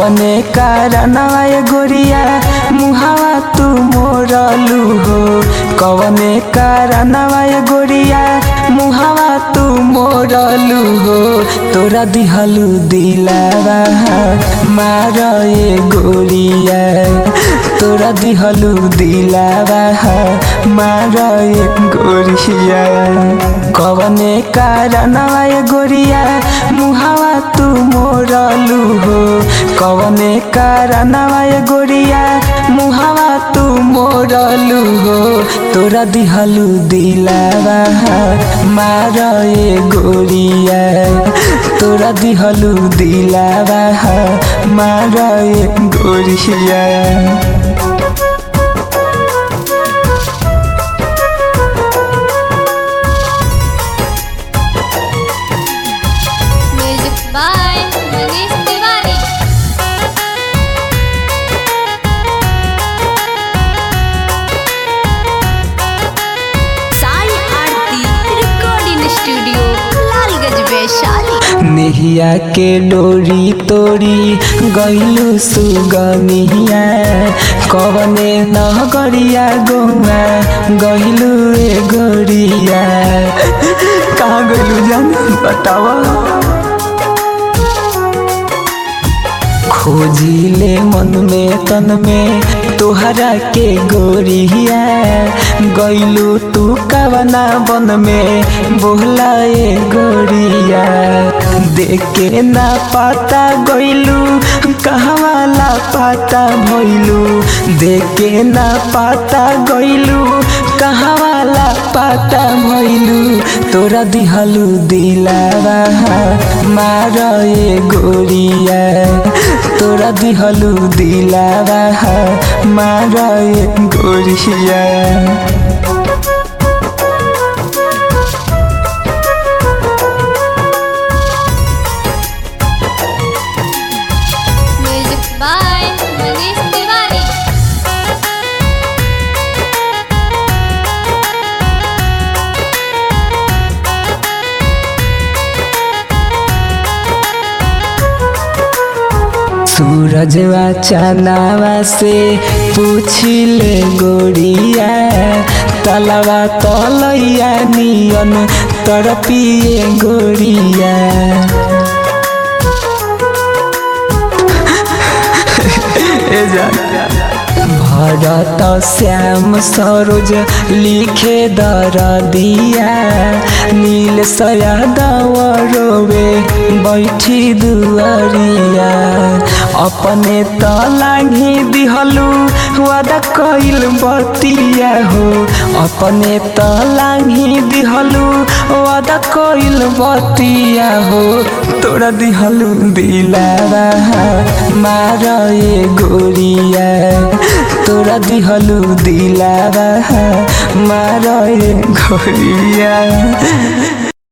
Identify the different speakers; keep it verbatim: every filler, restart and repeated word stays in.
Speaker 1: कवने कारणवा ये गोरिया मुहावा तू मोरलू हो। कवने कारणवा ये गोरिया मुहावा तू मोरलू हो। तोरा दिहलू दिलावा मार ये गोरिया, तोरा दिहलू दिलावा मार ये गोरिया। कवने कारणवा ये गोरिया मुहावा तू मोरलू हो। कवने कारणवा ये गोरिया मुहावा तू मोरलू हो। तोरा दिहलू दिलावा मार ये गोरिया, तोरा दिहलू दिलावा मार ये गोरिया। नेहिया के डोरी तोड़ी गईलू सुगनिया, कवने नगरिया गोमा गईलू ए गोरिया। कहाँ गईलू जान बतावा। खोजिले मन में तन में तोहरा के गोरिया, गईलू तू कवना बन में बोला ए गोरिया। देखे ना पाता गईलू कहवाला पाता भइलू, देखे ना पाता गईलू कहवाला पाता भइलू। तोरा दिहलू दिलावा मार ए गोरिया, तोरा दिहलू दिलावा मार ए गोरिया। सूरजवा चनावा से पूछिले गोरिया, तलवा तलैया नियन तरपिए गोरिया। भरत श्याम सरोज लिखे दरदिया, नील सयादव रोवे बैठी दुआरिया। अपने त लागी दिहलू वादा कइल बतिया हो, अपने त लागी दिहलू वादा कइल बतिया हो। तोरा दिहलू दिलावा मार ए गोरिया, तोरा दिहलू दिलावा मार ए गोरिया।